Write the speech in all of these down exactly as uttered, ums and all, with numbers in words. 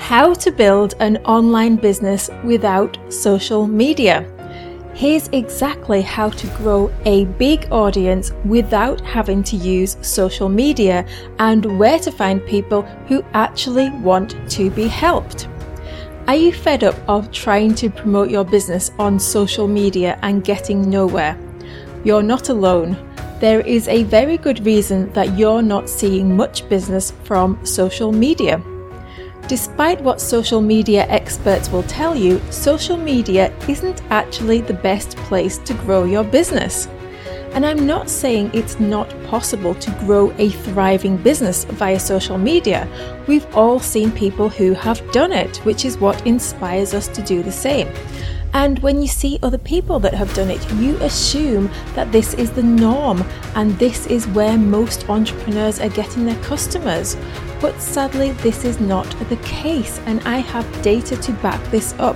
How to build an online business without social media. Here's exactly how to grow a big audience without having to use social media and where to find people who actually want to be helped. Are you fed up of trying to promote your business on social media and getting nowhere? You're not alone. There is a very good reason that you're not seeing much business from social media. Despite what social media experts will tell you, social media isn't actually the best place to grow your business. And I'm not saying it's not possible to grow a thriving business via social media. We've all seen people who have done it, which is what inspires us to do the same. And when you see other people that have done it, you assume that this is the norm and this is where most entrepreneurs are getting their customers. But sadly, this is not the case, and I have data to back this up.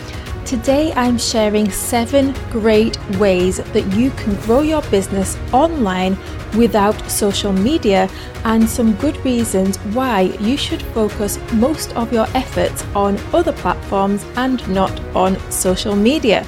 Today, I'm sharing seven great ways that you can grow your business online without social media and some good reasons why you should focus most of your efforts on other platforms and not on social media.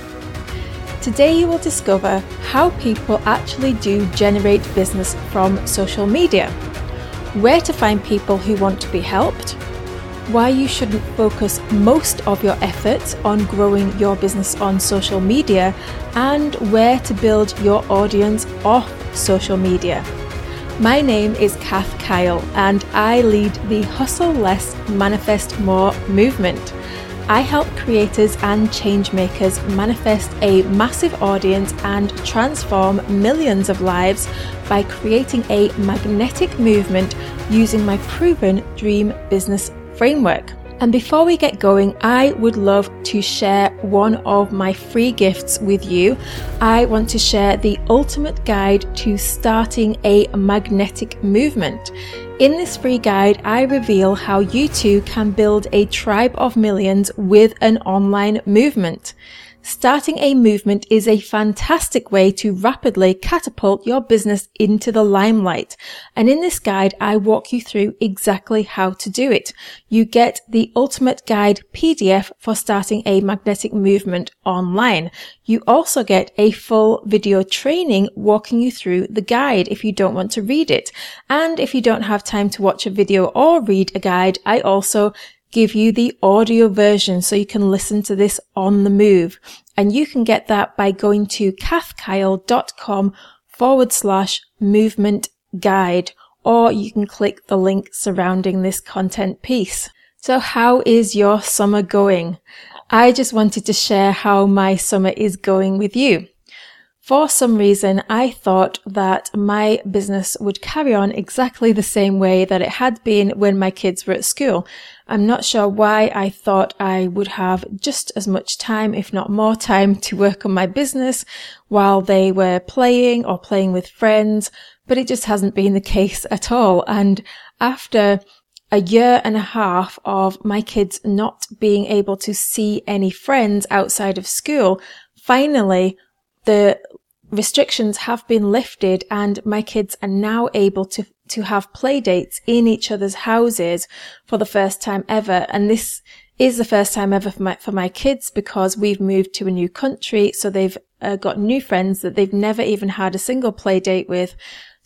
Today, you will discover how people actually do generate business from social media, where to find people who want to be helped, why you shouldn't focus most of your efforts on growing your business on social media, and where to build your audience off social media. My name is Kath Kyle and I lead the Hustle Less, Manifest More movement. I help creators and change makers manifest a massive audience and transform millions of lives by creating a magnetic movement using my proven dream business framework. And before we get going, I would love to share one of my free gifts with you. I want to share the ultimate guide to starting a magnetic movement. In this free guide, I reveal how you too can build a tribe of millions with an online movement. Starting a movement is a fantastic way to rapidly catapult your business into the limelight. And in this guide, I walk you through exactly how to do it. You get the ultimate guide P D F for starting a magnetic movement online. You also get a full video training walking you through the guide if you don't want to read it. And if you don't have time to watch a video or read a guide, I also give you the audio version so you can listen to this on the move. And you can get that by going to kathkyle.com forward slash movement guide, or you can click the link surrounding this content piece. So how is your summer going? I just wanted to share how my summer is going with you. For some reason, I thought that my business would carry on exactly the same way that it had been when my kids were at school. I'm not sure why I thought I would have just as much time, if not more time, to work on my business while they were playing or playing with friends, but it just hasn't been the case at all. And after a year and a half of my kids not being able to see any friends outside of school, finally, the restrictions have been lifted and my kids are now able to to have play dates in each other's houses for the first time ever. And this is the first time ever for my, for my kids because we've moved to a new country. So they've uh, got new friends that they've never even had a single play date with.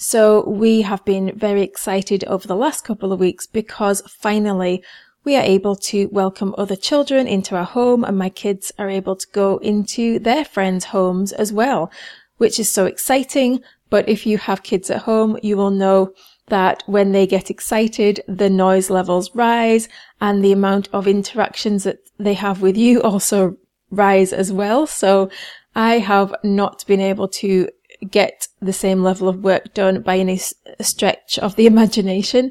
So we have been very excited over the last couple of weeks because finally we are able to welcome other children into our home and my kids are able to go into their friends' homes as well, which is so exciting. But if you have kids at home, you will know that when they get excited, the noise levels rise and the amount of interactions that they have with you also rise as well. So I have not been able to get the same level of work done by any stretch of the imagination.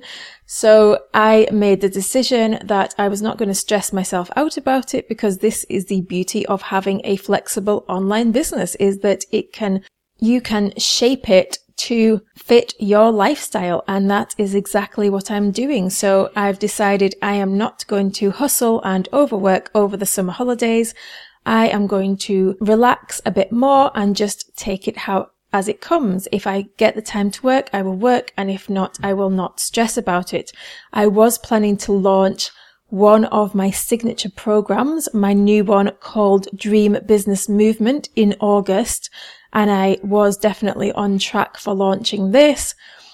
So I made the decision that I was not going to stress myself out about it because this is the beauty of having a flexible online business, is that it can, you can shape it to fit your lifestyle. And that is exactly what I'm doing. So I've decided I am not going to hustle and overwork over the summer holidays. I am going to relax a bit more and just take it how as it comes. If I get the time to work, I will work, and if not, I will not stress about it. I was planning to launch one of my signature programs, my new one called Dream Business Movement, in August, and I was definitely on track for launching this.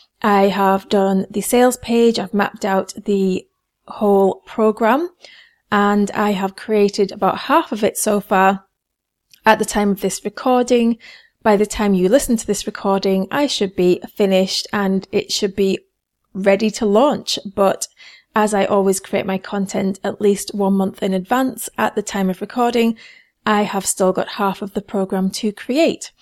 I have done the sales page, I've mapped out the whole program, and I have created about half of it so far. At the time of this recording, by the time you listen to this recording, I should be finished and it should be ready to launch. But as I always create my content at least one month in advance at the time of recording, I have still got half of the program to create.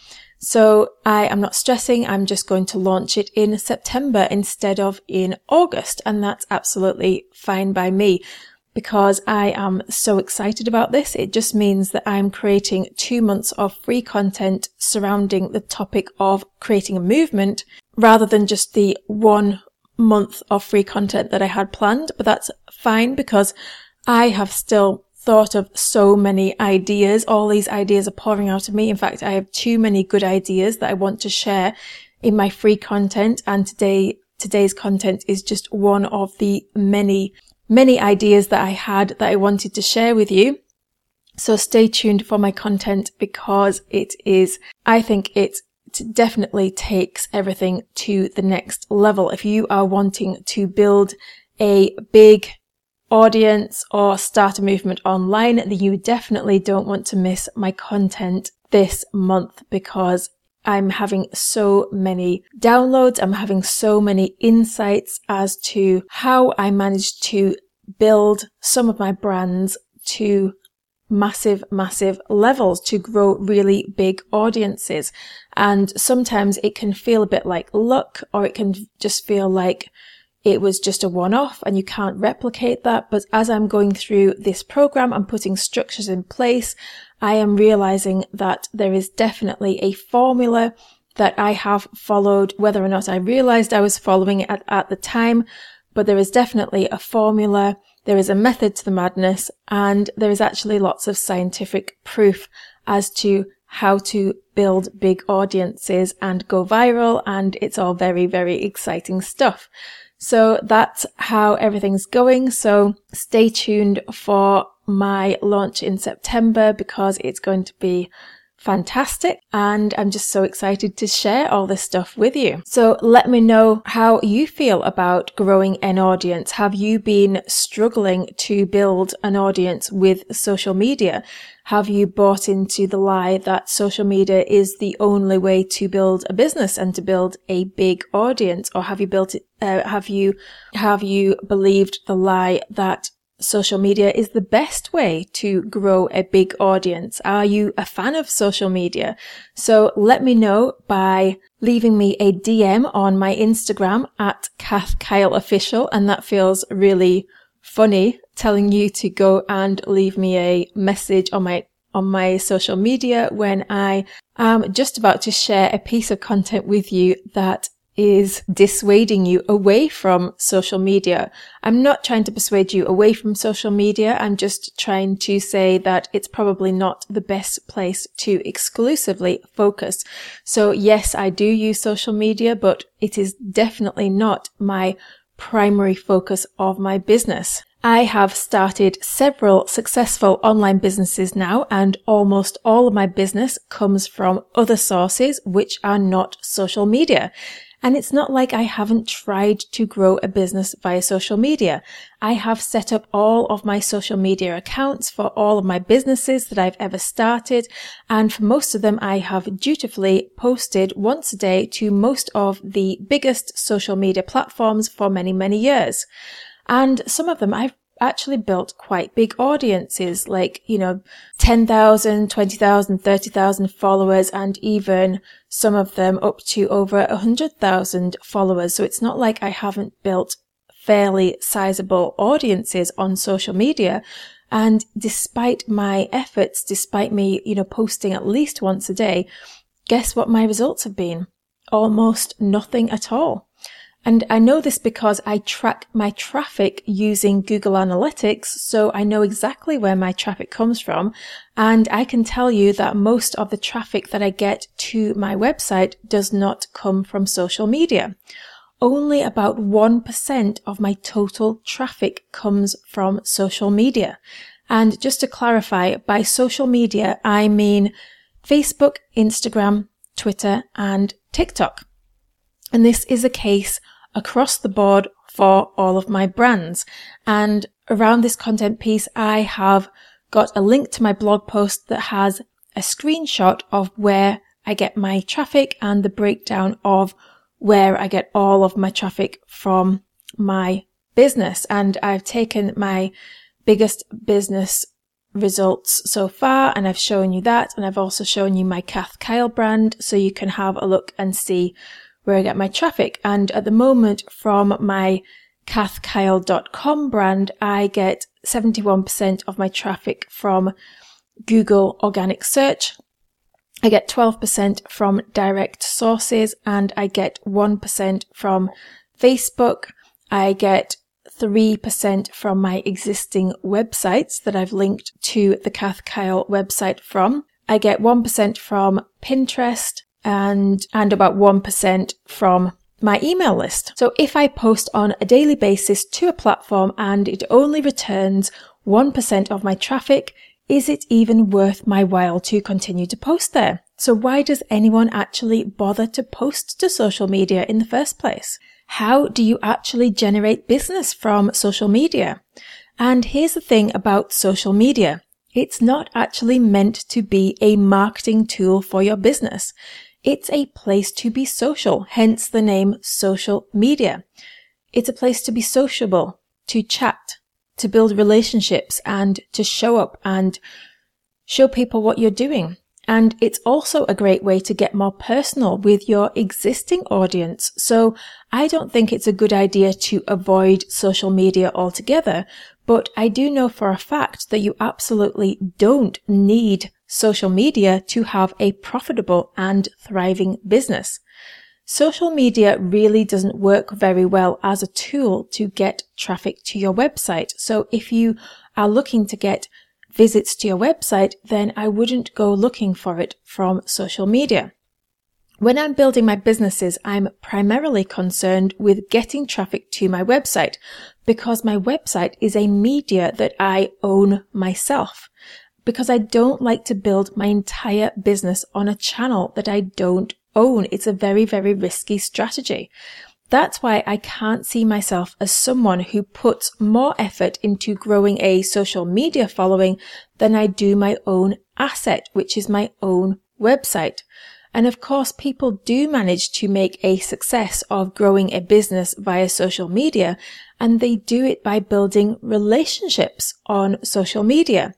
So I am not stressing, I'm just going to launch it in September instead of in August. And that's absolutely fine by me, because I am so excited about this. It just means that I'm creating two months of free content surrounding the topic of creating a movement, rather than just the one month of free content that I had planned. But that's fine, because I have still thought of so many ideas. All these ideas are pouring out of me. In fact, I have too many good ideas that I want to share in my free content. And today, today's content is just one of the many, many ideas that I had that I wanted to share with you. So stay tuned for my content, because it is, I think it definitely takes everything to the next level. If you are wanting to build a big audience or start a movement online, then you definitely don't want to miss my content this month, because I'm having so many downloads. I'm having so many insights as to how I managed to build some of my brands to massive, massive levels, to grow really big audiences. And sometimes it can feel a bit like luck, or it can just feel like it was just a one-off and you can't replicate that. But as I'm going through this program and putting structures in place, I am realizing that there is definitely a formula that I have followed, whether or not I realized I was following it at, at the time. But there is definitely a formula. There is a method to the madness, and there is actually lots of scientific proof as to how to build big audiences and go viral. And it's all very, very exciting stuff. So that's how everything's going. So stay tuned for my launch in September, because it's going to be fantastic. And I'm just so excited to share all this stuff with you. So let me know how you feel about growing an audience. Have you been struggling to build an audience with social media? Have you bought into the lie that social media is the only way to build a business and to build a big audience? Or have you built it, uh, have you, have you believed the lie that social media is the best way to grow a big audience? Are you a fan of social media? So let me know by leaving me a D M on my Instagram at Kath Kyle Official. And that feels really funny, telling you to go and leave me a message on my on my social media when I am just about to share a piece of content with you that is dissuading you away from social media. I'm not trying to persuade you away from social media. I'm just trying to say that it's probably not the best place to exclusively focus. So yes, I do use social media, but it is definitely not my primary focus of my business. I have started several successful online businesses now, and almost all of my business comes from other sources which are not social media. And it's not like I haven't tried to grow a business via social media. I have set up all of my social media accounts for all of my businesses that I've ever started. And for most of them, I have dutifully posted once a day to most of the biggest social media platforms for many, many years. And some of them I've actually built quite big audiences, like, you know, ten thousand, twenty thousand, thirty thousand followers, and even some of them up to over one hundred thousand followers. So it's not like I haven't built fairly sizable audiences on social media. And despite my efforts, despite me, you know, posting at least once a day, guess what my results have been? Almost nothing at all. And I know this because I track my traffic using Google Analytics, so I know exactly where my traffic comes from. And I can tell you that most of the traffic that I get to my website does not come from social media. only about one percent of my total traffic comes from social media. And just to clarify, by social media, I mean Facebook, Instagram, Twitter, and TikTok. And this is a case across the board for all of my brands. And around this content piece, I have got a link to my blog post that has a screenshot of where I get my traffic and the breakdown of where I get all of my traffic from my business. And I've taken my biggest business results so far and I've shown you that. And I've also shown you my Kath Kyle brand so you can have a look and see where I get my traffic. And at the moment from my kath kyle dot com brand, I get seventy-one percent of my traffic from Google organic search. I get twelve percent from direct sources and I get one percent from Facebook. I get three percent from my existing websites that I've linked to the Kath Kyle website from. I get one percent from Pinterest and, and about one percent from my email list. So if I post on a daily basis to a platform and it only returns one percent of my traffic, is it even worth my while to continue to post there? So why does anyone actually bother to post to social media in the first place? How do you actually generate business from social media? And here's the thing about social media. It's not actually meant to be a marketing tool for your business. It's a place to be social, hence the name social media. It's a place to be sociable, to chat, to build relationships and to show up and show people what you're doing. And it's also a great way to get more personal with your existing audience. So I don't think it's a good idea to avoid social media altogether, but I do know for a fact that you absolutely don't need social media to have a profitable and thriving business. Social media really doesn't work very well as a tool to get traffic to your website. So if you are looking to get visits to your website, then I wouldn't go looking for it from social media. When I'm building my businesses, I'm primarily concerned with getting traffic to my website because my website is a media that I own myself. Because I don't like to build my entire business on a channel that I don't own. It's a very, very risky strategy. That's why I can't see myself as someone who puts more effort into growing a social media following than I do my own asset, which is my own website. And of course, people do manage to make a success of growing a business via social media, and they do it by building relationships on social media.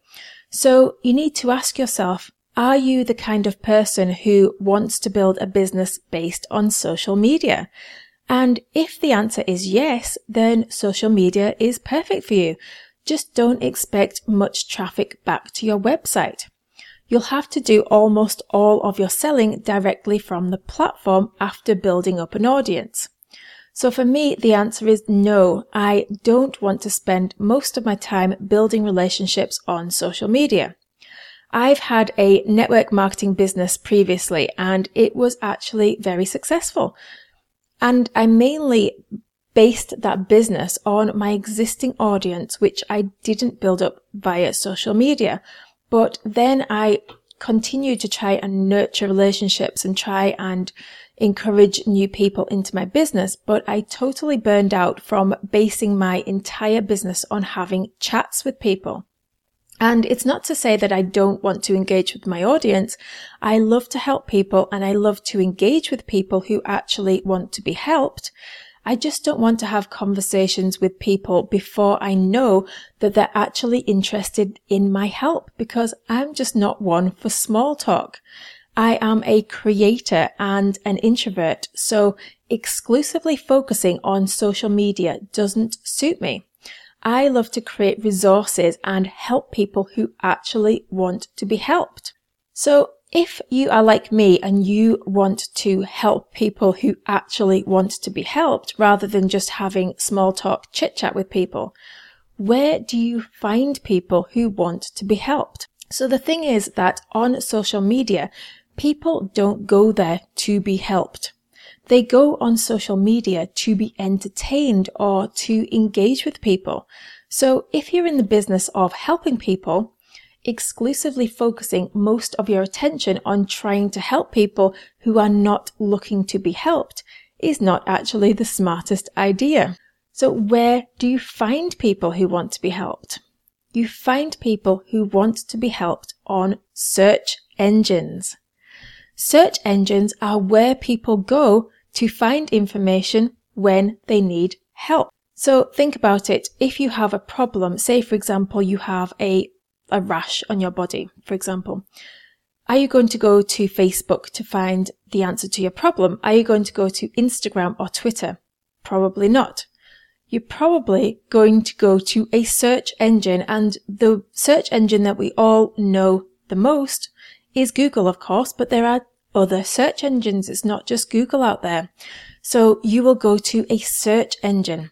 So you need to ask yourself, are you the kind of person who wants to build a business based on social media? And if the answer is yes, then social media is perfect for you. Just don't expect much traffic back to your website. You'll have to do almost all of your selling directly from the platform after building up an audience. So for me, the answer is no. I don't want to spend most of my time building relationships on social media. I've had a network marketing business previously and it was actually very successful. And I mainly based that business on my existing audience, which I didn't build up via social media. But then I continued to try and nurture relationships and try and encourage new people into my business, but I totally burned out from basing my entire business on having chats with people. And it's not to say that I don't want to engage with my audience. I love to help people and I love to engage with people who actually want to be helped. I just don't want to have conversations with people before I know that they're actually interested in my help, because I'm just not one for small talk. I am a creator and an introvert, so exclusively focusing on social media doesn't suit me. I love to create resources and help people who actually want to be helped. So if you are like me and you want to help people who actually want to be helped rather than just having small talk chit chat with people, where do you find people who want to be helped? So the thing is that on social media, people don't go there to be helped. They go on social media to be entertained or to engage with people. So if you're in the business of helping people, exclusively focusing most of your attention on trying to help people who are not looking to be helped is not actually the smartest idea. So where do you find people who want to be helped? You find people who want to be helped on search engines. Search engines are where people go to find information when they need help. So think about it. If you have a problem, say for example, you have a a rash on your body, for example. Are you going to go to Facebook to find the answer to your problem? Are you going to go to Instagram or Twitter? Probably not. You're probably going to go to a search engine, and the search engine that we all know the most is Google, of course, but there are other search engines. It's not just Google out there. So you will go to a search engine.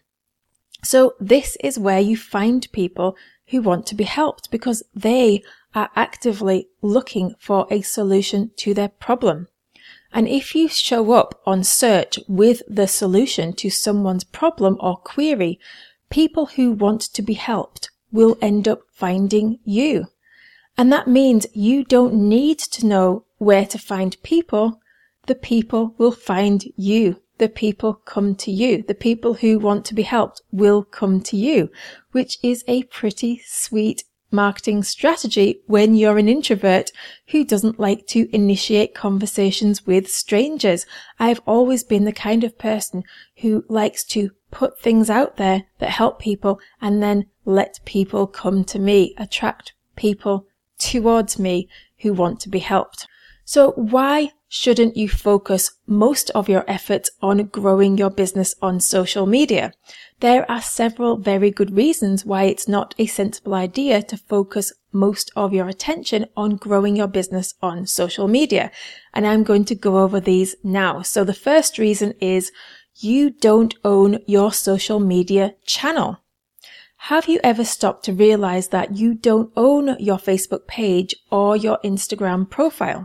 So this is where you find people who want to be helped because they are actively looking for a solution to their problem. And if you show up on search with the solution to someone's problem or query, people who want to be helped will end up finding you. And that means you don't need to know where to find people. The people will find you. The people come to you. The people who want to be helped will come to you, which is a pretty sweet marketing strategy when you're an introvert who doesn't like to initiate conversations with strangers. I've always been the kind of person who likes to put things out there that help people and then let people come to me, attract people towards me who want to be helped. So why shouldn't you focus most of your efforts on growing your business on social media? There are several very good reasons why it's not a sensible idea to focus most of your attention on growing your business on social media. And I'm going to go over these now. So the first reason is you don't own your social media channel. Have you ever stopped to realize that you don't own your Facebook page or your Instagram profile?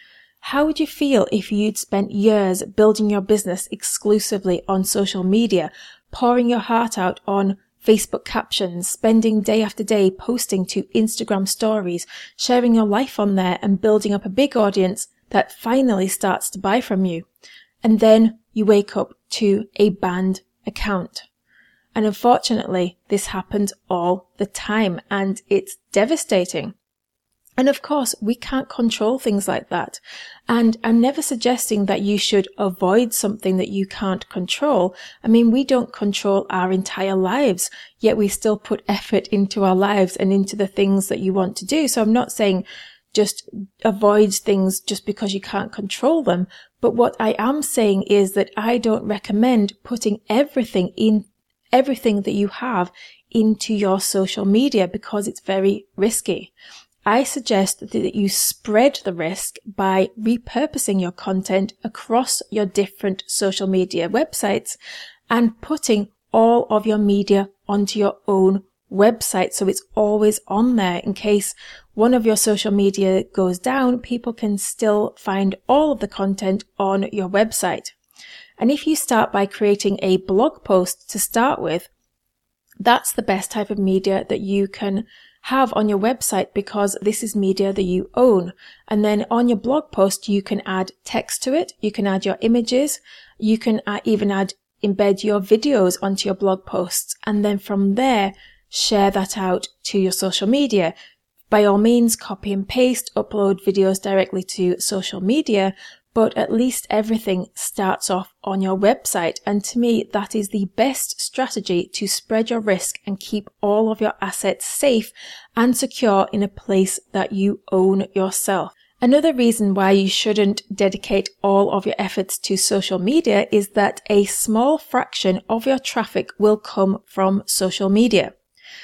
How would you feel if you'd spent years building your business exclusively on social media, pouring your heart out on Facebook captions, spending day after day posting to Instagram stories, sharing your life on there and building up a big audience that finally starts to buy from you? And then you wake up to a banned account. And unfortunately, this happens all the time and it's devastating. And of course, we can't control things like that. And I'm never suggesting that you should avoid something that you can't control. I mean, we don't control our entire lives, yet we still put effort into our lives and into the things that you want to do. So I'm not saying just avoid things just because you can't control them. But what I am saying is that I don't recommend putting everything in, everything that you have into your social media because it's very risky. I suggest that you spread the risk by repurposing your content across your different social media websites and putting all of your media onto your own website so it's always on there. In case one of your social media goes down, people can still find all of the content on your website. And if you start by creating a blog post to start with, that's the best type of media that you can have on your website because this is media that you own. And then on your blog post, you can add text to it. You can add your images. You can even add, embed your videos onto your blog posts. And then from there, share that out to your social media. By all means, copy and paste, upload videos directly to social media, but at least everything starts off on your website. And to me, that is the best strategy to spread your risk and keep all of your assets safe and secure in a place that you own yourself. Another reason why you shouldn't dedicate all of your efforts to social media is that a small fraction of your traffic will come from social media.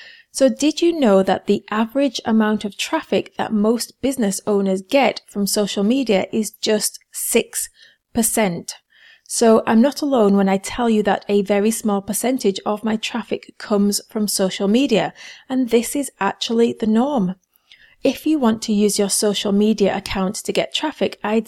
So did you know that the average amount of traffic that most business owners get from social media is just six percent? So I'm not alone when I tell you that a very small percentage of my traffic comes from social media, and this is actually the norm. If you want to use your social media account to get traffic, I'd say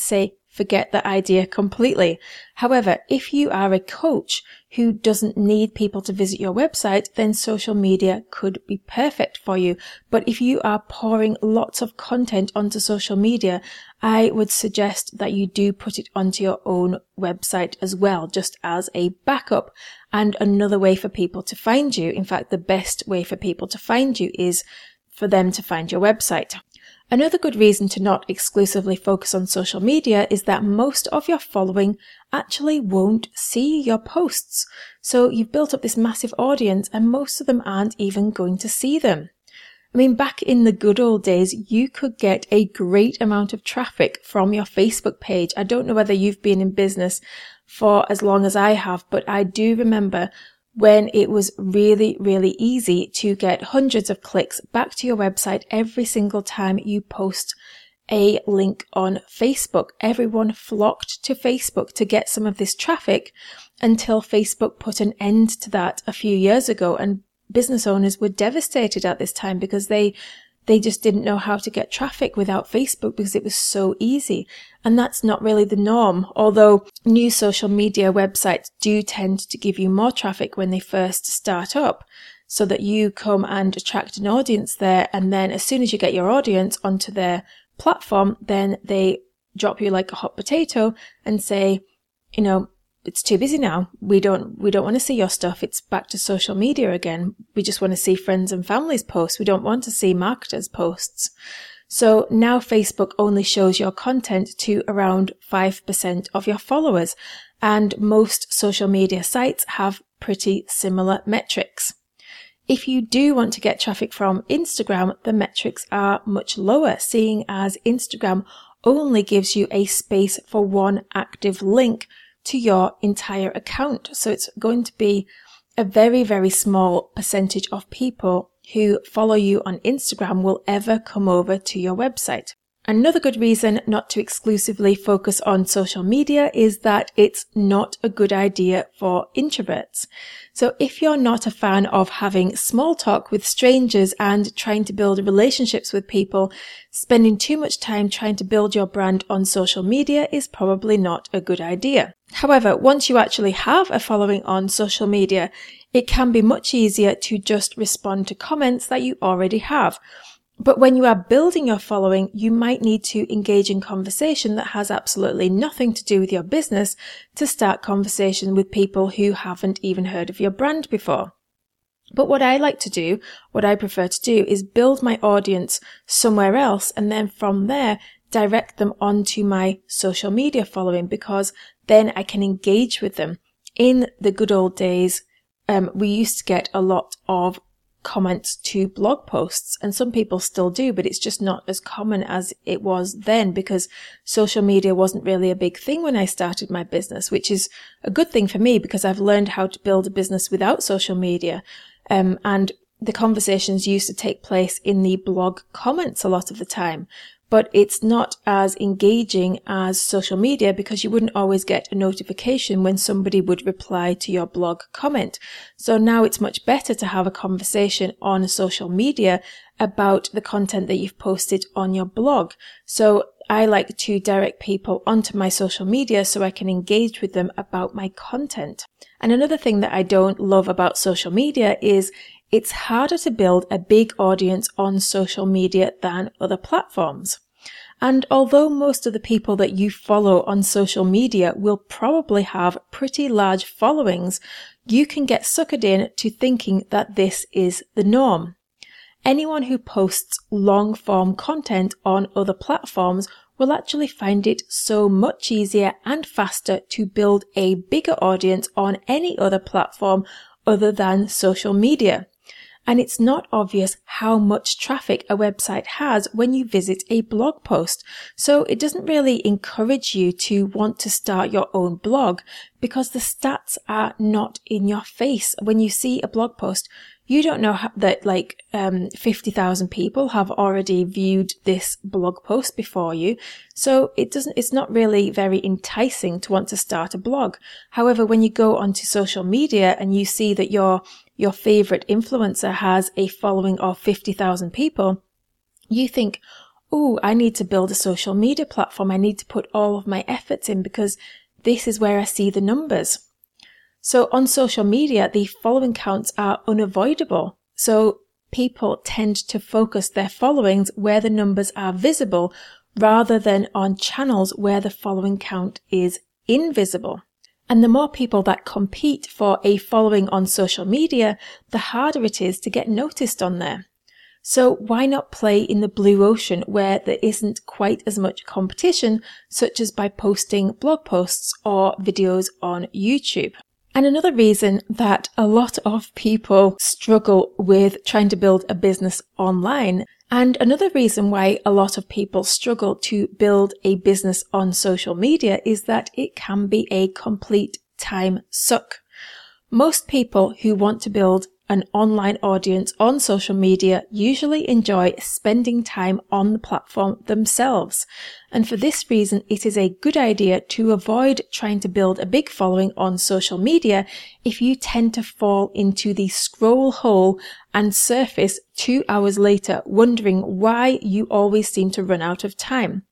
forget that idea completely. However, if you are a coach who doesn't need people to visit your website, then social media could be perfect for you. But if you are pouring lots of content onto social media, I would suggest that you do put it onto your own website as well, just as a backup and another way for people to find you. In fact, the best way for people to find you is for them to find your website. Another good reason to not exclusively focus on social media is that most of your following actually won't see your posts. So you've built up this massive audience and most of them aren't even going to see them. I mean, back in the good old days, you could get a great amount of traffic from your Facebook page. I don't know whether you've been in business for as long as I have, but I do remember when it was really, really easy to get hundreds of clicks back to your website every single time you post a link on Facebook. Everyone flocked to Facebook to get some of this traffic until Facebook put an end to that a few years ago, and business owners were devastated at this time because they they just didn't know how to get traffic without Facebook because it was so easy. And that's not really the norm, although new social media websites do tend to give you more traffic when they first start up, so that you come and attract an audience there, and then as soon as you get your audience onto their platform, then they drop you like a hot potato and say, you know, it's too busy now. We don't, we don't want to see your stuff. It's back to social media again. We just want to see friends and families posts. We don't want to see marketers posts. So now Facebook only shows your content to around five percent of your followers, and most social media sites have pretty similar metrics. If you do want to get traffic from Instagram, the metrics are much lower, seeing as Instagram only gives you a space for one active link to your entire account. So it's going to be a very, very small percentage of people who follow you on Instagram will ever come over to your website. Another good reason not to exclusively focus on social media is that it's not a good idea for introverts. So if you're not a fan of having small talk with strangers and trying to build relationships with people, spending too much time trying to build your brand on social media is probably not a good idea. However, once you actually have a following on social media, it can be much easier to just respond to comments that you already have. But when you are building your following, you might need to engage in conversation that has absolutely nothing to do with your business to start conversation with people who haven't even heard of your brand before. But what I like to do, what I prefer to do, is build my audience somewhere else and then from there direct them onto my social media following, because then I can engage with them. In the good old days, um, we used to get a lot of comments to blog posts, and some people still do, but it's just not as common as it was then because social media wasn't really a big thing when I started my business, which is a good thing for me because I've learned how to build a business without social media. Um, and the conversations used to take place in the blog comments a lot of the time. But it's not as engaging as social media because you wouldn't always get a notification when somebody would reply to your blog comment. So now it's much better to have a conversation on social media about the content that you've posted on your blog. So I like to direct people onto my social media so I can engage with them about my content. And another thing that I don't love about social media is it's harder to build a big audience on social media than other platforms. And although most of the people that you follow on social media will probably have pretty large followings, you can get suckered in to thinking that this is the norm. Anyone who posts long-form content on other platforms will actually find it so much easier and faster to build a bigger audience on any other platform other than social media. And it's not obvious how much traffic a website has when you visit a blog post. So it doesn't really encourage you to want to start your own blog because the stats are not in your face. When you see a blog post, you don't know how, that like um, fifty thousand people have already viewed this blog post before you. So it doesn't, it's not really very enticing to want to start a blog. However, when you go onto social media and you see that your your favorite influencer has a following of fifty thousand people, you think, oh, I need to build a social media platform. I need to put all of my efforts in because this is where I see the numbers. So on social media, the following counts are unavoidable. So people tend to focus their followings where the numbers are visible rather than on channels where the following count is invisible. And the more people that compete for a following on social media, the harder it is to get noticed on there. So why not play in the blue ocean where there isn't quite as much competition, such as by posting blog posts or videos on YouTube? And another reason that a lot of people struggle with trying to build a business online, and another reason why a lot of people struggle to build a business on social media, is that it can be a complete time suck. Most people who want to build an online audience on social media usually enjoy spending time on the platform themselves. And for this reason, it is a good idea to avoid trying to build a big following on social media if you tend to fall into the scroll hole and surface two hours later wondering why you always seem to run out of time.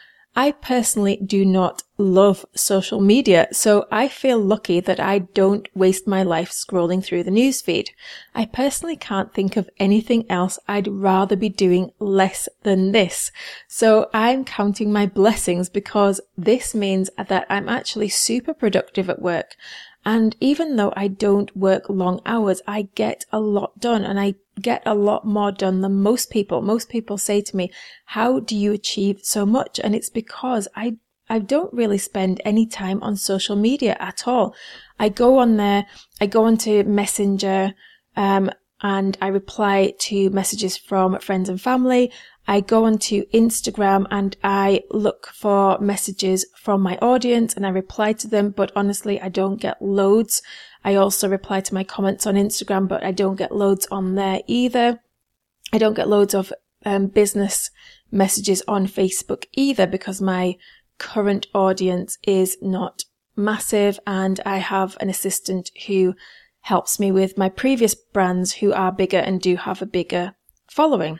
I personally do not love social media, so I feel lucky that I don't waste my life scrolling through the newsfeed. I personally can't think of anything else I'd rather be doing less than this. So I'm counting my blessings because this means that I'm actually super productive at work. And even though I don't work long hours, I get a lot done, and I get a lot more done than most people. Most people say to me, how do you achieve so much? And it's because I, I don't really spend any time on social media at all. I go on there, I go onto Messenger, um, and I reply to messages from friends and family. I go onto Instagram and I look for messages from my audience and I reply to them, but honestly, I don't get loads. I also reply to my comments on Instagram, but I don't get loads on there either. I don't get loads of um, business messages on Facebook either because my current audience is not massive and I have an assistant who helps me with my previous brands who are bigger and do have a bigger following.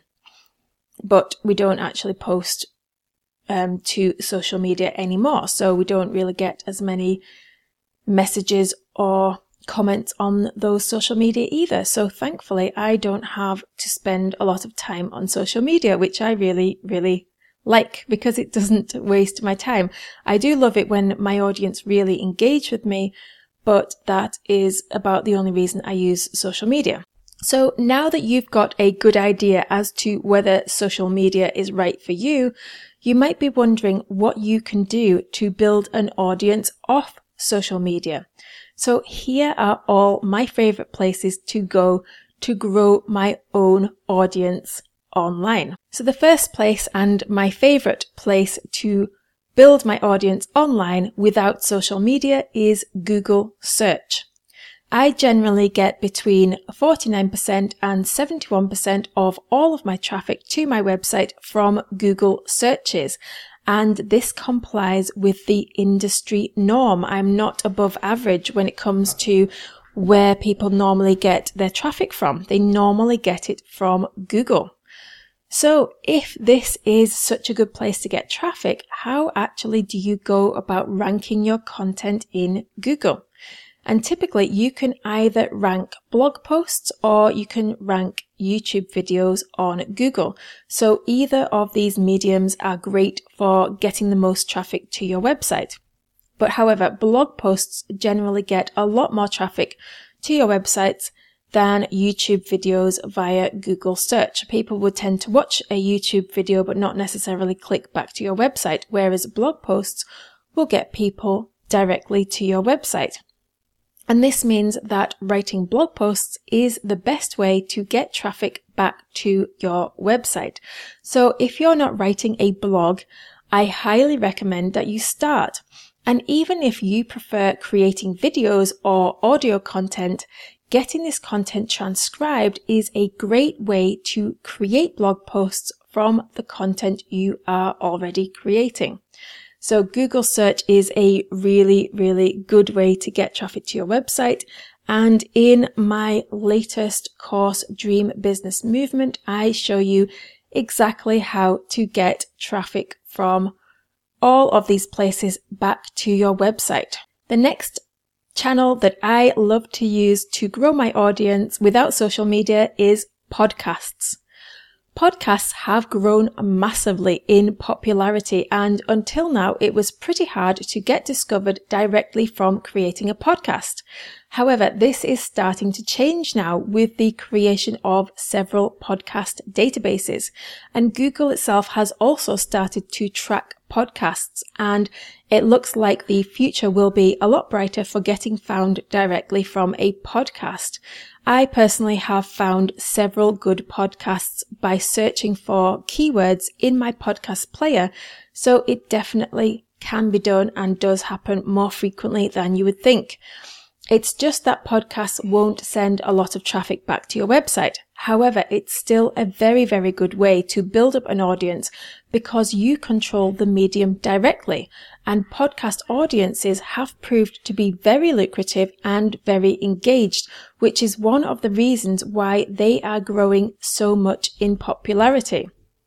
But we don't actually post um, to social media anymore, so we don't really get as many messages or comments on those social media either. So thankfully, I don't have to spend a lot of time on social media, which I really, really like because it doesn't waste my time. I do love it when my audience really engage with me, but that is about the only reason I use social media. So now that you've got a good idea as to whether social media is right for you, you might be wondering what you can do to build an audience off social media. So here are all my favorite places to go to grow my own audience online. So the first place and my favorite place to build my audience online without social media is Google search. I generally get between forty-nine percent and seventy-one percent of all of my traffic to my website from Google searches. And this complies with the industry norm. I'm not above average when it comes to where people normally get their traffic from. They normally get it from Google. So if this is such a good place to get traffic, how actually do you go about ranking your content in Google? And typically you can either rank blog posts or you can rank YouTube videos on Google. So either of these mediums are great for getting the most traffic to your website. But however, blog posts generally get a lot more traffic to your websites than YouTube videos via Google search. People would tend to watch a YouTube video but not necessarily click back to your website, whereas blog posts will get people directly to your website. And this means that writing blog posts is the best way to get traffic back to your website. So if you're not writing a blog, I highly recommend that you start. And even if you prefer creating videos or audio content, getting this content transcribed is a great way to create blog posts from the content you are already creating. So Google search is a really, really good way to get traffic to your website. And in my latest course, Dream Business Movement, I show you exactly how to get traffic from all of these places back to your website. The next channel that I love to use to grow my audience without social media is podcasts. Podcasts have grown massively in popularity, and until now it was pretty hard to get discovered directly from creating a podcast. However, this is starting to change now with the creation of several podcast databases, and Google itself has also started to track podcasts, and it looks like the future will be a lot brighter for getting found directly from a podcast. I personally have found several good podcasts by searching for keywords in my podcast player, so it definitely can be done and does happen more frequently than you would think. It's just that podcasts won't send a lot of traffic back to your website. However, it's still a very, very good way to build up an audience because you control the medium directly, and podcast audiences have proved to be very lucrative and very engaged, which is one of the reasons why they are growing so much in popularity.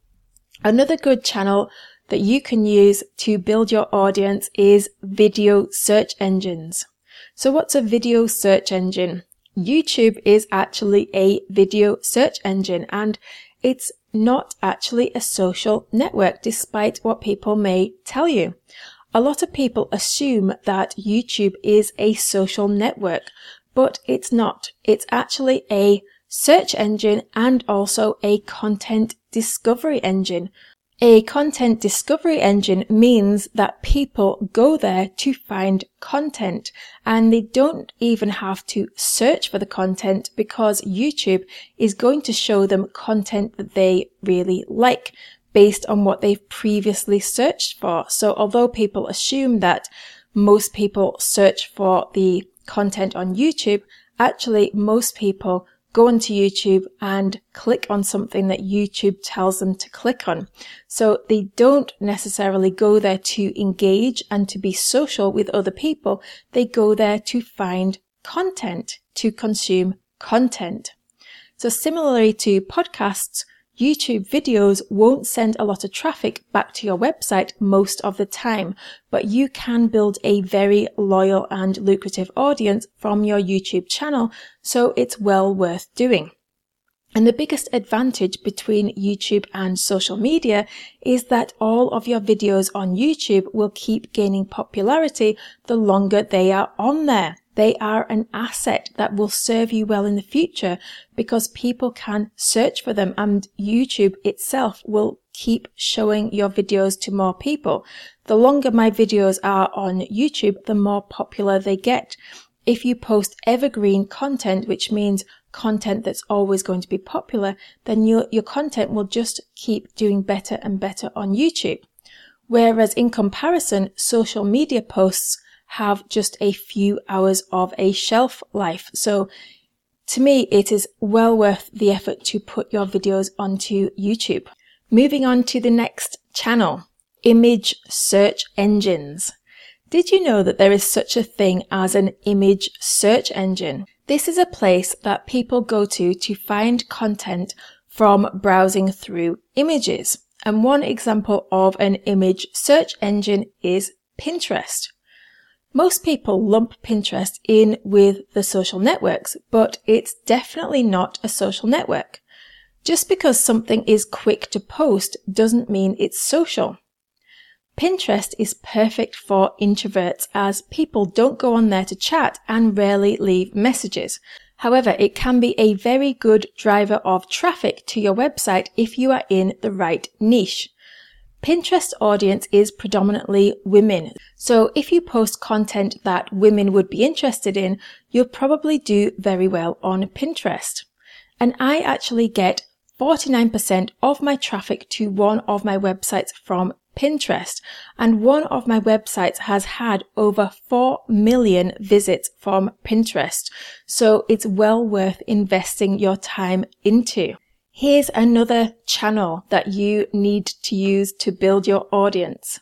Another good channel that you can use to build your audience is video search engines. So what's a video search engine? YouTube is actually a video search engine, and it's not actually a social network, despite what people may tell you. A lot of people assume that YouTube is a social network, but it's not. It's actually a search engine and also a content discovery engine. A content discovery engine means that people go there to find content, and they don't even have to search for the content because YouTube is going to show them content that they really like based on what they've previously searched for. So although people assume that most people search for the content on YouTube, actually most people go onto YouTube and click on something that YouTube tells them to click on. So they don't necessarily go there to engage and to be social with other people. They go there to find content, to consume content. So similarly to podcasts, YouTube videos won't send a lot of traffic back to your website most of the time, but you can build a very loyal and lucrative audience from your YouTube channel, so it's well worth doing. And the biggest advantage between YouTube and social media is that all of your videos on YouTube will keep gaining popularity the longer they are on there. They are an asset that will serve you well in the future because people can search for them, and YouTube itself will keep showing your videos to more people. The longer my videos are on YouTube, the more popular they get. If you post evergreen content, which means content that's always going to be popular, then your, your content will just keep doing better and better on YouTube. Whereas in comparison, social media posts have just a few hours of a shelf life. So to me, it is well worth the effort to put your videos onto YouTube. Moving on to the next channel, image search engines. Did you know that there is such a thing as an image search engine? This is a place that people go to to find content from browsing through images. And one example of an image search engine is Pinterest. Most people lump Pinterest in with the social networks, but it's definitely not a social network. Just because something is quick to post doesn't mean it's social. Pinterest is perfect for introverts, as people don't go on there to chat and rarely leave messages. However, it can be a very good driver of traffic to your website if you are in the right niche. Pinterest audience is predominantly women. So if you post content that women would be interested in, you'll probably do very well on Pinterest. And I actually get forty-nine percent of my traffic to one of my websites from Pinterest. And one of my websites has had over four million visits from Pinterest. So it's well worth investing your time into. Here's another channel that you need to use to build your audience.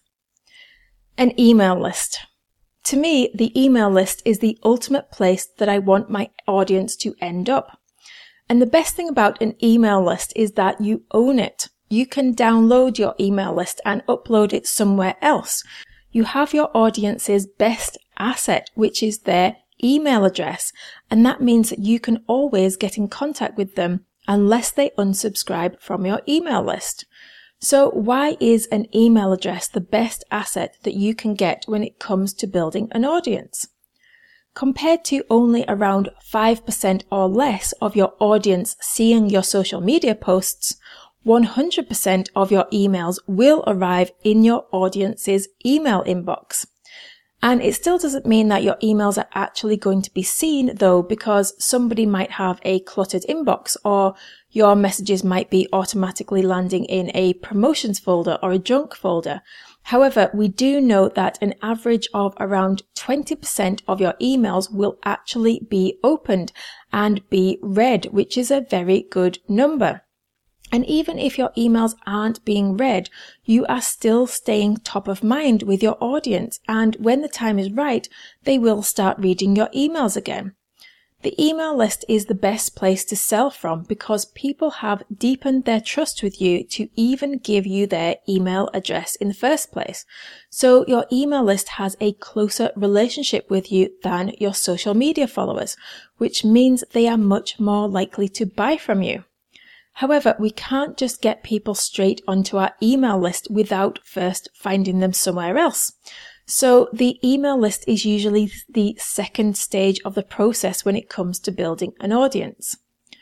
An email list. To me, the email list is the ultimate place that I want my audience to end up. And the best thing about an email list is that you own it. You can download your email list and upload it somewhere else. You have your audience's best asset, which is their email address, and that means that you can always get in contact with them unless they unsubscribe from your email list. So why is an email address the best asset that you can get when it comes to building an audience? Compared to only around five percent or less of your audience seeing your social media posts, one hundred percent of your emails will arrive in your audience's email inbox. And it still doesn't mean that your emails are actually going to be seen though, because somebody might have a cluttered inbox, or your messages might be automatically landing in a promotions folder or a junk folder. However, we do know that an average of around twenty percent of your emails will actually be opened and be read, which is a very good number. And even if your emails aren't being read, you are still staying top of mind with your audience. And when the time is right, they will start reading your emails again. The email list is the best place to sell from because people have deepened their trust with you to even give you their email address in the first place. So your email list has a closer relationship with you than your social media followers, which means they are much more likely to buy from you. However, we can't just get people straight onto our email list without first finding them somewhere else. So the email list is usually the second stage of the process when it comes to building an audience.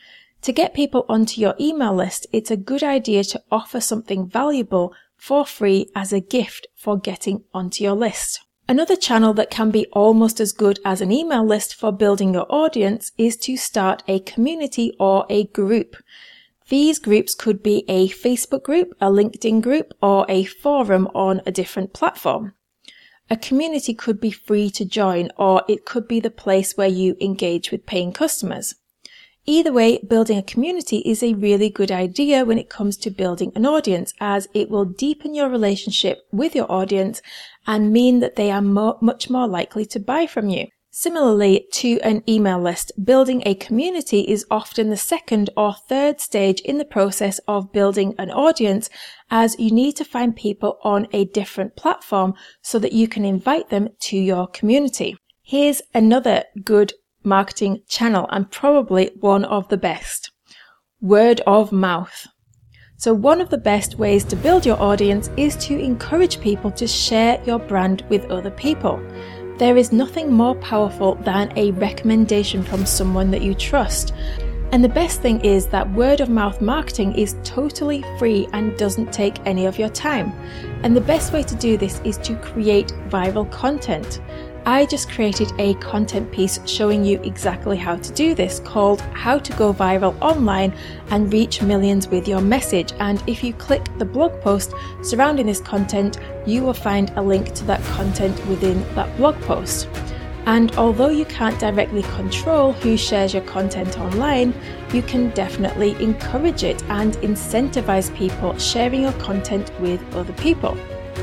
To get people onto your email list, it's a good idea to offer something valuable for free as a gift for getting onto your list. Another channel that can be almost as good as an email list for building your audience is to start a community or a group. These groups could be a Facebook group, a LinkedIn group, or a forum on a different platform. A community could be free to join, or it could be the place where you engage with paying customers. Either way, building a community is a really good idea when it comes to building an audience, as it will deepen your relationship with your audience and mean that they are more, much more likely to buy from you. Similarly to an email list, building a community is often the second or third stage in the process of building an audience, as you need to find people on a different platform so that you can invite them to your community. Here's another good marketing channel, and probably one of the best: word of mouth. So one of the best ways to build your audience is to encourage people to share your brand with other people. There is nothing more powerful than a recommendation from someone that you trust. And the best thing is that word of mouth marketing is totally free and doesn't take any of your time. And the best way to do this is to create viral content. I just created a content piece showing you exactly how to do this, called How to Go Viral Online and Reach Millions with Your Message. And if you click the blog post surrounding this content, you will find a link to that content within that blog post. And although you can't directly control who shares your content online, you can definitely encourage it and incentivize people sharing your content with other people.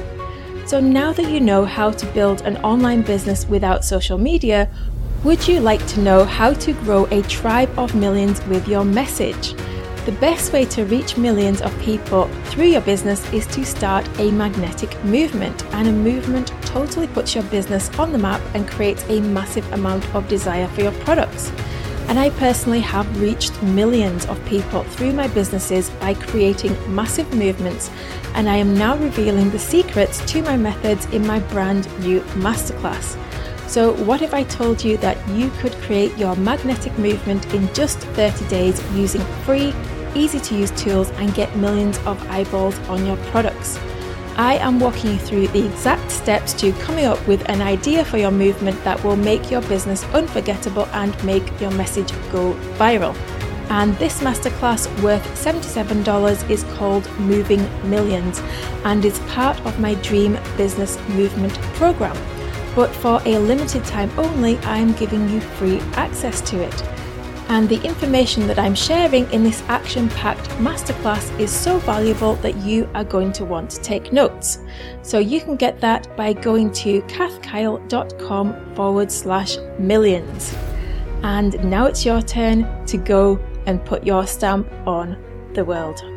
So now that you know how to build an online business without social media, would you like to know how to grow a tribe of millions with your message? The best way to reach millions of people through your business is to start a magnetic movement, and a movement totally puts your business on the map and creates a massive amount of desire for your products. And I personally have reached millions of people through my businesses by creating massive movements, and I am now revealing the secrets to my methods in my brand new masterclass. So what if I told you that you could create your magnetic movement in just thirty days using free, easy to use tools and get millions of eyeballs on your products? I am walking you through the exact steps to coming up with an idea for your movement that will make your business unforgettable and make your message go viral. And this masterclass, worth seventy-seven dollars, is called Moving Millions and is part of my Dream Business Movement program. But for a limited time only, I am giving you free access to it. And the information that I'm sharing in this action-packed masterclass is so valuable that you are going to want to take notes. So you can get that by going to kathkyle.com forward slash millions. And now it's your turn to go and put your stamp on the world.